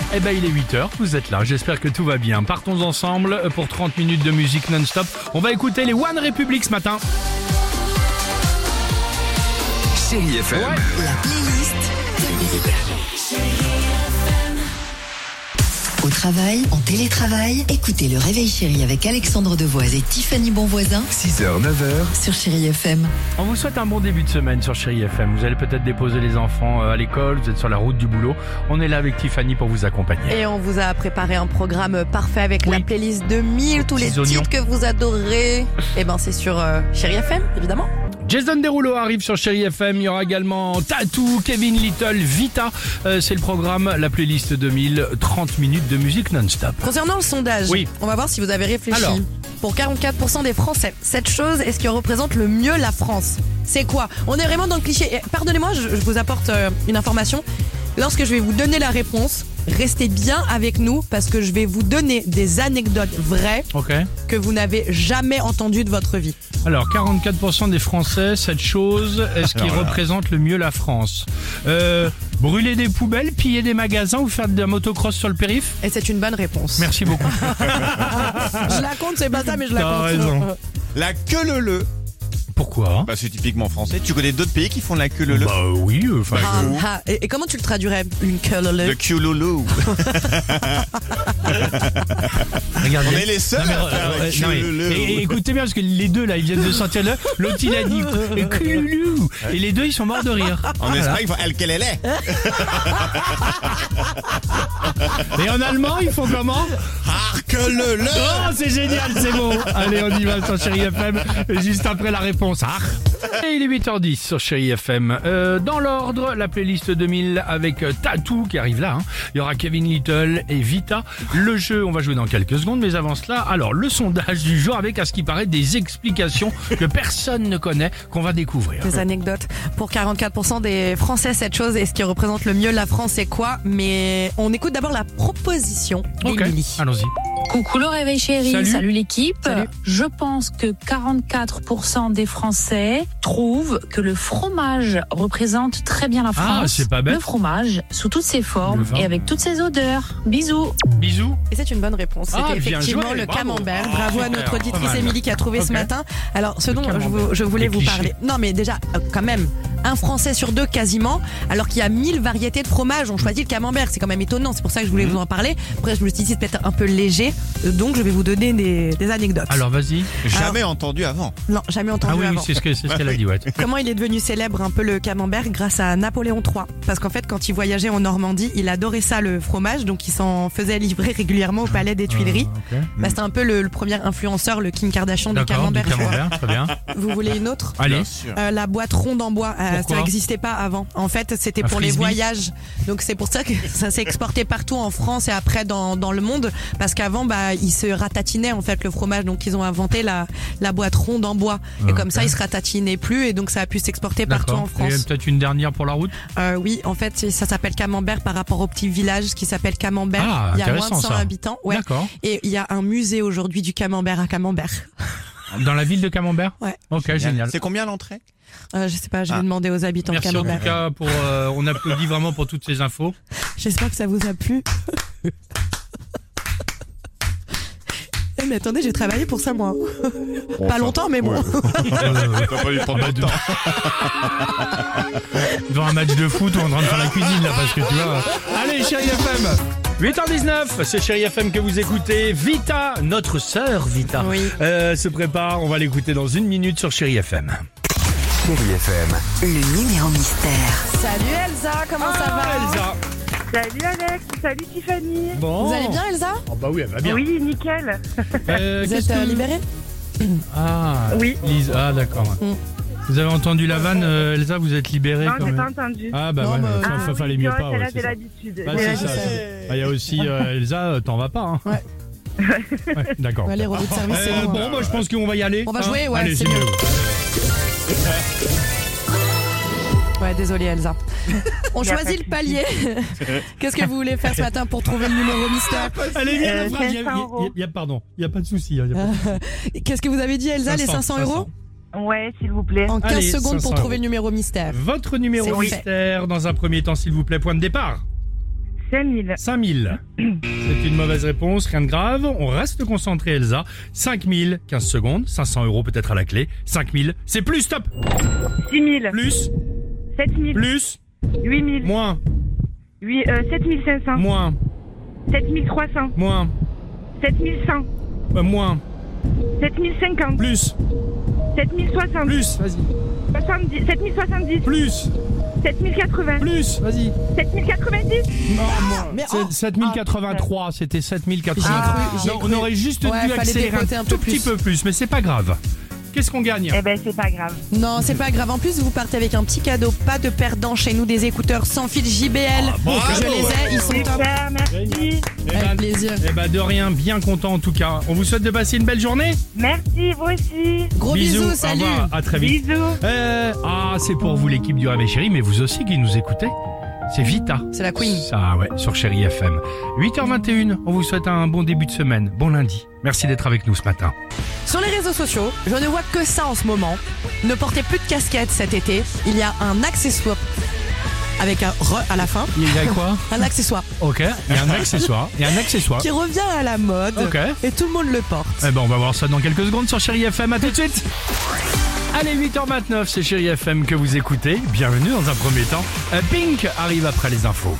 Eh ben il est 8h, vous êtes là, j'espère que tout va bien. Partons ensemble pour 30 minutes de musique non-stop. On va écouter les One Republic ce matin. Chérie FM. Ouais. La playlist au travail, en télétravail, écoutez le Réveil Chérie avec Alexandre Devoise et Tiffany Bonvoisin 6h, 9h. sur Chérie FM. On vous souhaite un bon début de semaine sur Chérie FM. Vous allez peut-être déposer les enfants à l'école, vous êtes sur la route du boulot. On est là avec Tiffany pour vous accompagner. Et on vous a préparé un programme parfait avec la playlist de 1000, tous les Petits oignons. titres que vous adorez. Et ben c'est sur Chérie FM, évidemment. Jason Derulo arrive sur Chérie FM. Il y aura également Tattoo, Kevin Little, Vita. C'est le programme, la playlist 2000, 30 minutes de musique non-stop. Concernant le sondage, Oui. on va voir si vous avez réfléchi. Alors. Pour 44% des Français, cette chose est ce qui représente le mieux la France. C'est quoi? On est vraiment dans le cliché. Et pardonnez-moi, je vous apporte une information. Lorsque je vais vous donner la réponse, restez bien avec nous parce que je vais vous donner des anecdotes vraies Ok. que vous n'avez jamais entendues de votre vie. Alors, 44% des Français, cette chose est ce qui représente le mieux la France. Brûler des poubelles, piller des magasins ou faire de la motocross sur le périph'? Et c'est une bonne réponse. Merci beaucoup. Je la compte, c'est pas ça, mais je la T'as compte. raison. La queue leu. Pourquoi? Bah, c'est typiquement français. Tu connais d'autres pays qui font de la queue leu? Bah oui, enfin... Et comment tu le traduirais? Une queue leu. Le queue leu. Regardez. On est les seuls Non, mais, à faire la non, queue mais- leu. et écoutez bien parce que les deux là ils viennent de sortir là. L'autre il a dit cululou. Et les deux ils sont morts de rire. En Voilà. Espagne, il faut elle qu'elle est. Et en allemand ils font comment? Que le. Oh c'est génial, c'est bon. Allez on y va sur Chérie FM juste après la réponse. Ah. Et il est 8h10 sur Chérie FM. Dans l'ordre, la playlist 2000 avec Tattoo qui arrive là. Il y aura Kevin Little et Vita. Le jeu, on va jouer dans quelques secondes, mais avant cela, alors le sondage du jour avec à ce qui paraît des explications que personne ne connaît qu'on va découvrir. Des anecdotes. Pour 44% des Français, cette chose est ce qui représente le mieux la France, c'est quoi? Mais on écoute d'abord la proposition Ok, d'Émilie. allons-y. Coucou le réveil chéri, Salut. l'équipe. Salut. Je pense que 44% des Français trouvent que le fromage représente très bien la France. Ah, c'est pas bête. Le fromage sous toutes ses formes Le vin. et avec toutes ses odeurs. Bisous. Bisous. Et c'est une bonne réponse. Ah, C'était bien effectivement joué, le bravo. camembert. Ah, Bravo à super, notre pas auditrice mal. Émilie qui a trouvé ce Ok. matin. Alors, ce dont camembert. je voulais Les vous clichés. parler. Non, mais déjà, quand même, un Français sur deux quasiment, alors qu'il y a 1000 variétés de fromage. On choisit le camembert. C'est quand même étonnant. C'est pour ça que je voulais vous en parler. Après, je me suis dit, c'est peut-être un peu léger. Donc, je vais vous donner des anecdotes. Alors vas-y. Jamais entendu avant. Non, jamais entendu Ah oui, avant. c'est ce qu'elle a dit, ouais. Comment il est devenu célèbre un peu le camembert? Grâce à Napoléon III. Parce qu'en fait, quand il voyageait en Normandie, il adorait ça, le fromage, donc il s'en faisait livrer régulièrement au palais des Tuileries. Ok. Bah, c'était un peu le premier influenceur, le Kim Kardashian du D'accord, camembert. du tu vois. camembert, très bien. Vous voulez une autre? Allez. Bien sûr. La boîte ronde en bois, Pourquoi ça n'existait pas avant. En fait, c'était Un pour les frisbee voyages. Donc c'est pour ça que ça s'est exporté partout en France et après dans le monde. Parce qu'avant, bah, il se ratatinait en fait le fromage. Donc ils ont inventé la boîte ronde en bois. Et comme ça, il se ratatinait plus et donc ça a pu s'exporter partout en Et France. peut-être une dernière pour la route. Oui, en fait, ça s'appelle Camembert par rapport au petit village qui s'appelle Camembert. Ah, Il y a moins de intéressant, 100 ça. habitants. Ouais. D'accord. Et il y a un musée aujourd'hui du Camembert à Camembert. Dans la ville de Camembert. Ouais. Ok, génial. C'est combien l'entrée? Je sais pas, je vais demander aux habitants Merci de en tout Camembert. cas pour. On applaudit vraiment pour toutes ces infos. J'espère que ça vous a plu. Eh, mais attendez, j'ai travaillé pour ça moi. Pas longtemps, mais bon. T'as pas eu trop de temps. Devant un match de foot ou en train de faire la cuisine là parce que tu vois. Allez, Chérie FM. 8h19, c'est Chérie FM que vous écoutez. Vita, notre sœur Vita, Oui. se prépare. On va l'écouter dans une minute sur Chérie FM. Chérie FM. Le numéro mystère. Salut Elsa, comment ça va Elsa. Salut Alex, salut Tiffany. Bon. Vous allez bien Elsa? Oh bah oui, elle va bien. Oui, nickel. Vous Qu'est-ce êtes que- libérée? Ah. Oui. Lise. Ah d'accord. Mm. Vous avez entendu la vanne, Elsa, vous êtes libérée Non, quand j'ai même. pas entendu. Ah bah Non, ouais, bah, enfin, ah fallait mieux pas. c'est ouais, là, c'est j'ai ça. l'habitude. Bah, J'ai c'est ça. l'habitude. Il y a aussi Elsa, t'en vas pas. Hein. Ouais. Ouais, d'accord. Ouais, les robots de service, c'est bon. Bon, bah, je pense qu'on va y aller. On va hein. jouer, ouais, Allez, c'est mieux. Ouais, désolée Elsa. On Y a pas choisit de le palier. Qu'est-ce que vous voulez faire ce matin pour trouver le numéro mystère? Allez, viens la phrase. 500 euros. Pardon, il n'y a pas de souci. Hein, y a pas de- Qu'est-ce que vous avez dit Elsa, les 500 euros? Ouais, s'il vous plaît. En 15 Allez, secondes 500 pour trouver euros. le numéro mystère. Votre numéro C'est fait. mystère, dans un premier temps, s'il vous plaît, point de départ. 5000. 5000. C'est une mauvaise réponse, rien de grave. On reste concentré, Elsa. 5000, 15 secondes, 500 € peut-être à la clé. 5000, c'est plus, stop. 6000. Plus, 7000. plus, 8000. moins, 7500. moins, 7300. moins, 7100. moins, 7050. plus, 7060. plus, vas-y, 7070. plus, 7080. plus, vas-y. 7090. Non, mais c'est 7083, c'était 7083. J'y ai Non, cru. on aurait juste Ouais, dû fallait accélérer décoter un un tout peu petit plus. peu plus, mais c'est pas grave. Qu'est-ce qu'on gagne? Eh ben, c'est pas grave. Non, c'est pas grave. En plus, vous partez avec un petit cadeau. Pas de perdant chez nous, des écouteurs sans fil JBL. Je les ai, ils sont top. Super, merci. Avec plaisir. Eh ben de rien, bien content en tout cas. On vous souhaite de passer une belle journée. Merci, vous aussi. Gros bisous, Au salut. revoir, à très vite. Bisous. C'est pour vous l'équipe du Réveil Chéri, mais vous aussi qui nous écoutez. C'est Vita. C'est la Queen. Ça, ouais, sur Chéri FM. 8h21, on vous souhaite un bon début de semaine, bon lundi. Merci d'être avec nous ce matin. Sur les réseaux sociaux, je ne vois que ça en ce moment. Ne portez plus de casquette cet été. Il y a un accessoire avec un re à la fin. Il y a quoi? Un accessoire Ok, il y a un accessoire. Il y a un accessoire. qui revient à la mode. Ok. Et tout le monde le porte. Eh ben, on va voir ça dans quelques secondes sur Chéri FM. À tout de suite. Allez, 8h29, c'est Chéri FM que vous écoutez. Bienvenue dans un premier temps. Pink arrive après les infos.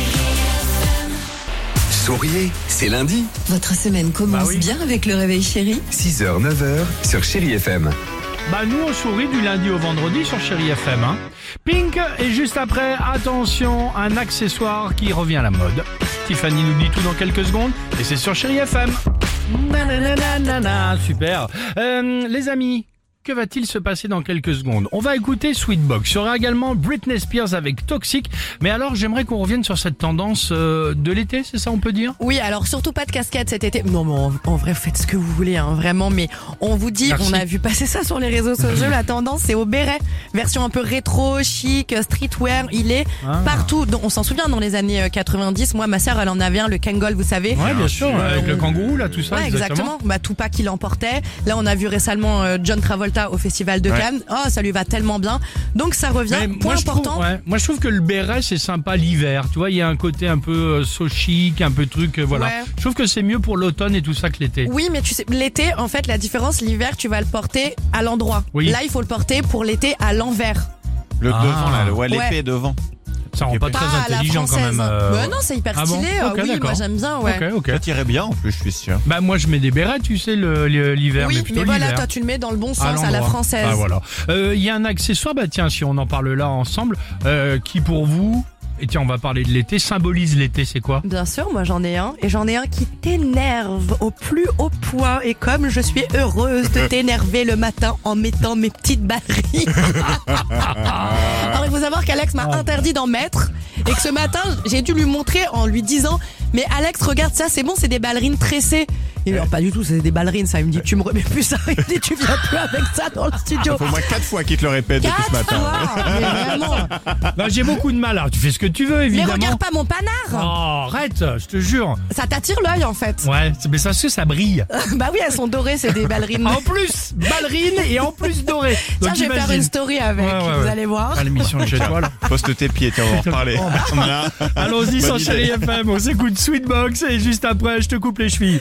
Souriez, c'est lundi. Votre semaine commence Bah oui. bien avec le réveil chéri. 6h, 9h sur Chéri FM. Bah nous on sourit du lundi au vendredi sur Chéri FM. Hein. Pink et juste après, attention, un accessoire qui revient à la mode. Tiffany nous dit tout dans quelques secondes et c'est sur Chéri FM. Nananana, super. Les amis, que va-t-il se passer dans quelques secondes? On va écouter Sweetbox. Il y aura également Britney Spears avec Toxic. Mais alors j'aimerais qu'on revienne sur cette tendance de l'été, c'est ça on peut dire? Oui, alors surtout pas de casquette cet été. Non, mais en vrai, faites ce que vous voulez, hein, vraiment. Mais on vous dit, Merci. on a vu passer ça sur les réseaux sociaux. La tendance, c'est au béret. Version un peu rétro, chic, streetwear. Il est partout. Donc, on s'en souvient dans les années 90. Moi, ma sœur, elle en avait un, le Kangol, vous savez. Ouais, bien sûr, avec le kangourou là, tout ça. Ouais, exactement. Bah, Tupac qui l'emportait. Là, on a vu récemment John Travolta au Festival de Cannes. Oh, ça lui va tellement bien. Donc, ça revient. Mais Point important. Moi je trouve que le béret c'est sympa l'hiver. Tu vois, il y a un côté un peu so chic, un peu truc, voilà. Ouais. Je trouve que c'est mieux pour l'automne et tout ça que l'été. Oui, mais tu sais, l'été, en fait, la différence, l'hiver, tu vas le porter à l'endroit. Oui. Là, il faut le porter pour l'été à l'envers. Le Ah. devant, là, ouais, l'épée Ouais. devant. Ça rend pas Pas très à la intelligent quand française. même. Mais non, c'est hyper Ah bon stylé. Ok, Oui, d'accord. moi j'aime bien, ouais. Ok. Ça tirait bien, en plus, je suis sûr. Bah moi je mets des bérets, tu sais, l'hiver, Oui, mais plutôt mais voilà, l'hiver. toi tu le mets dans le bon sens, à la l'endroit. française. Ah voilà. Il y a un accessoire, bah tiens, si on en parle là ensemble, qui pour vous, et tiens on va parler de l'été, symbolise l'été, c'est quoi? Bien sûr, moi j'en ai un, et j'en ai un qui t'énerve au plus haut point, et comme je suis heureuse de t'énerver le matin en mettant mes petites ballerines. Alors il faut savoir qu'Alex m'a interdit d'en mettre, et que ce matin j'ai dû lui montrer en lui disant, mais Alex regarde ça, c'est bon, c'est des ballerines tressées. Il me dit, pas du tout, c'est des ballerines, ça. Il me dit, tu me remets plus ça. Il me dit, tu viens plus avec ça dans le studio. Faut au moins 4 fois qu'il te le répète depuis ce 4 matin. fois, mais vraiment. Bah j'ai beaucoup de mal, alors tu fais ce que tu veux Mais évidemment. regarde pas mon panard. Oh arrête, je te jure. Ça t'attire l'œil en fait. Ouais, mais ça brille. Bah oui, elles sont dorées, c'est des ballerines. En plus, ballerine et en plus dorée. Tiens, Donc je vais faire imagine. une story avec, Ouais, vous allez voir. À l'émission de chez toi là. Poste tes pieds, tiens, on va en reparler. Voilà. Allons-y Bonne sur idée. Chéri FM, on s'écoute Sweetbox et juste après je te coupe les chevilles.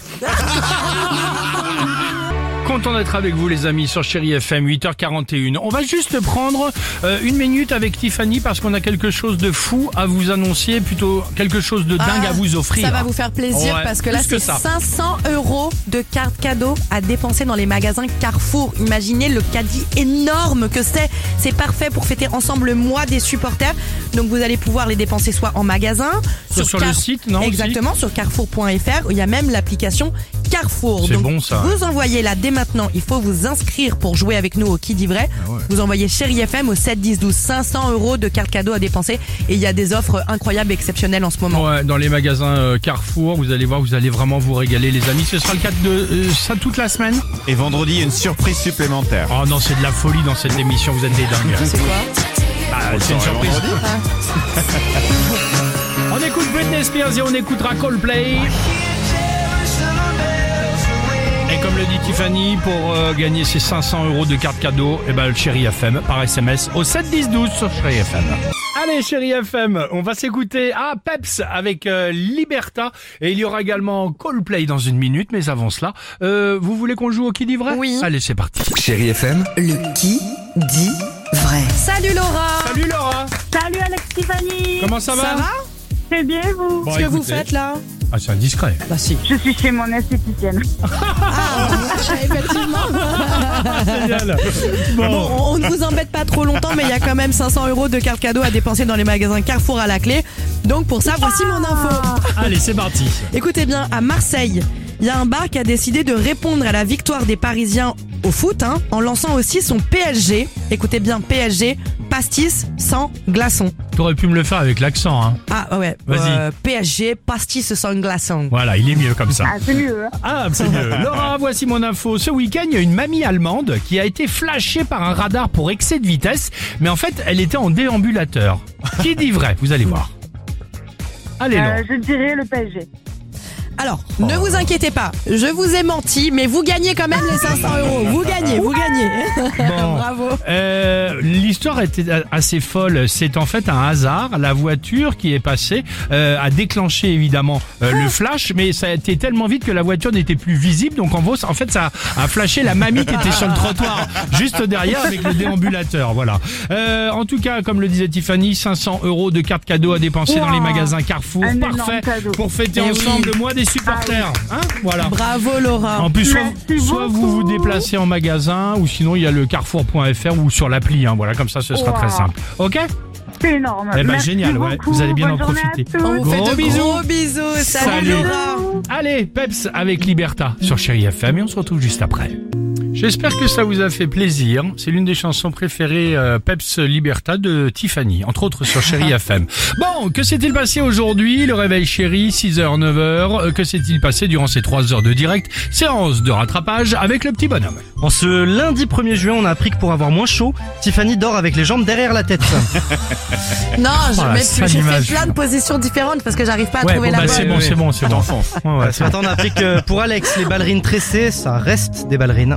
Content d'être avec vous les amis sur Chéri FM, 8h41. On va juste prendre une minute avec Tiffany parce qu'on a quelque chose de fou à vous annoncer, plutôt quelque chose de dingue à vous offrir. Ça va vous faire plaisir Ouais, parce que là plus que c'est ça. 500 € de cartes cadeaux à dépenser dans les magasins Carrefour. Imaginez le caddie énorme que c'est. C'est parfait pour fêter ensemble le mois des supporters. Donc vous allez pouvoir les dépenser soit en magasin, Sur le site, non, aussi exactement, sur carrefour.fr. Il y a même l'application Carrefour. C'est Donc, bon, ça. Vous envoyez là dès maintenant. Il faut vous inscrire pour jouer avec nous au Qui dit vrai. Vous envoyez Chéri FM au 7 10 12. 500 € de cartes cadeaux à dépenser et il y a des offres incroyables, exceptionnelles en ce moment. Ouais, dans les magasins Carrefour, vous allez voir, vous allez vraiment vous régaler les amis. Ce sera le cas de ça toute la semaine. Et vendredi, il y a une surprise supplémentaire. Oh non, c'est de la folie dans cette émission, vous êtes des dingues. C'est quoi? Ah, c'est une surprise. On écoute Britney Spears et on écoutera Coldplay. comme le dit Tiffany, pour gagner ses 500 € de carte cadeau, le Chéri FM par SMS au 7-10-12 sur Chéri FM. Allez, Chéri FM, on va s'écouter Peps avec Liberta. Et il y aura également Coldplay dans une minute, mais avant cela, vous voulez qu'on joue au qui dit vrai? Oui. Allez, c'est parti. Chéri FM, Le qui dit vrai. Salut Laura. Salut Laura. Salut Alex Tiffany. Comment ça va? Ça va? Très bien vous. Bon, Ce que vous écoutez. faites là? Ah, c'est indiscret. Bah si. Je suis chez mon esthéticienne. Effectivement. Génial. Bon, on ne vous embête pas trop longtemps, mais il y a quand même 500 € de cartes cadeaux à dépenser dans les magasins Carrefour à la clé. Donc pour ça, voici mon info. Allez, c'est parti. Écoutez bien, à Marseille, il y a un bar qui a décidé de répondre à la victoire des Parisiens au foot, en lançant aussi son PSG. Écoutez bien, PSG, pastis sans glaçon. T'aurais pu me le faire avec l'accent, hein. Ah ouais, Vas-y. PSG, pastis sans glaçon. Voilà, il est mieux comme ça. Ah, c'est mieux. Hein. Ah, c'est mieux. Laura, voici mon info. Ce week-end, il y a une mamie allemande qui a été flashée par un radar pour excès de vitesse, mais en fait, elle était en déambulateur. Qui dit vrai? Vous allez voir. Allez, Laura. Je dirais le PSG. Alors, ne vous inquiétez pas, je vous ai menti, mais vous gagnez quand même les 500 €. Vous gagnez. Bon. Bravo. L'histoire était assez folle. C'est en fait un hasard. La voiture qui est passée a déclenché évidemment le flash, mais ça a été tellement vite que la voiture n'était plus visible. Donc en fait, ça a flashé la mamie qui était sur le trottoir juste derrière avec le déambulateur. Voilà. En tout cas, comme le disait Tiffany, 500 € de carte cadeau à dépenser dans les magasins Carrefour. Un énorme Parfait cadeau. pour fêter Eh ensemble oui. le mois des supporters. Hein, voilà. Bravo Laura. En plus, Merci soit beaucoup. vous vous déplacez en magasin, ou sinon il y a le carrefour.fr ou sur l'appli. Voilà, comme ça, ce sera Wow. très simple. Ok? C'est énorme. Eh ben, Merci génial, ouais. beaucoup. Vous allez bien Bonne en journée à profiter. tous. On vous fait Gros de bisous. gros bisous. Salut Salut. Laura. Allez, Peps avec Liberta sur Chéri FM et on se retrouve juste après. J'espère que ça vous a fait plaisir. C'est l'une des chansons préférées Peps Liberta de Tiffany, entre autres sur Chéri FM. Bon, que s'est-il passé aujourd'hui? Le réveil Chéri, 6h, 9h. Que s'est-il passé durant ces 3 heures de direct? Séance de rattrapage avec le petit bonhomme. En ce lundi 1er juin, on a appris que pour avoir moins chaud, Tiffany dort avec les jambes derrière la tête. Non, la j'ai sale fait image. plein de positions différentes parce que j'arrive pas à Ouais, trouver bon, la bah, bonne. c'est bon. Ouais, Ce matin, on a appris que pour Alex, les ballerines tressées, ça reste des ballerines.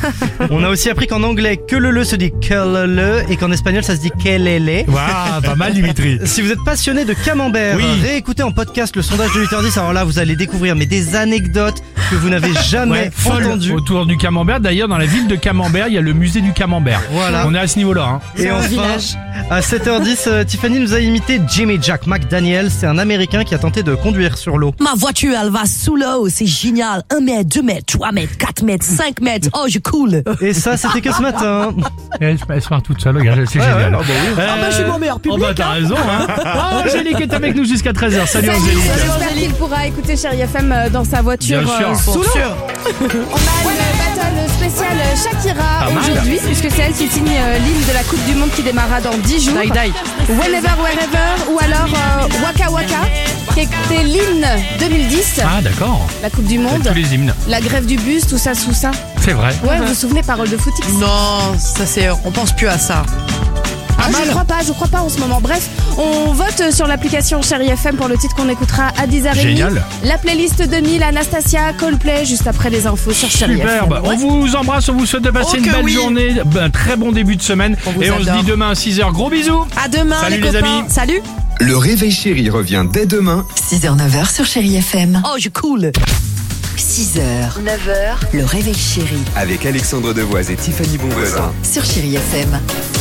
On a aussi appris qu'en anglais, que le se dit que le et qu'en espagnol, ça se dit kelele. Waouh, pas mal Dimitri. Si vous êtes passionné de camembert, Oui. réécoutez en podcast le sondage de 8h10. Alors là, vous allez découvrir des anecdotes que vous n'avez jamais Folle entendues. autour du camembert. D'ailleurs, dans la ville de Camembert, il y a le musée du camembert. Voilà. On est à ce niveau-là. Hein. Et un enfin, village. à 7h10, Tiffany nous a imité Jimmy Jack McDaniel. C'est un Américain qui a tenté de conduire sur l'eau. Ma voiture, elle va sous l'eau, c'est génial. 1 mètre, 2 mètres, 3 mètres, 4 mètres, 5 mètres. Oh, je coule. Et ça, c'était que ce matin. Elle se marre toute seule, regarde, c'est génial. ouais, Ah bah, je suis mon meilleur public. Oh bah t'as raison, hein. Ah, Angélique est avec nous jusqu'à 13h. Salut Salut, Angélique. j'espère qu'il pourra écouter Chéri FM dans sa voiture Bien sûr. sous l'eau. Sûr. On a une battle spéciale Shakira Pas mal. aujourd'hui, puisque c'est elle qui signe l'hymne de la Coupe du Monde qui démarrera dans 10 jours. Die, die. Whenever, Wherever, ou alors Waka Waka, qui était l'hymne 2010, Ah d'accord. la Coupe du Monde, Tous les hymnes. la grève du bus, tout ça, sous ça. C'est vrai. Ouais, vous vous souvenez, paroles de footix. Non, ça c'est, on pense plus à ça. Ah, je crois pas en ce moment. Bref, on vote sur l'application Chéri FM pour le titre qu'on écoutera à 10h30. Génial. La playlist 2000, Anastasia, Coldplay, juste après les infos sur Chéri Superbe. FM. On vous embrasse, on vous souhaite de passer Oh une que belle oui. journée, un très bon début de semaine. On vous Et on se adore. dit demain à 6h. Gros bisous. À demain Salut les les copains. amis. Salut. Le réveil chéri revient dès demain 6h, 9h sur Chéri FM. Oh, je coule. 6h, 9h, le réveil chéri avec Alexandre Devoise et Tiffany Bonvoisin. sur Chéri FM.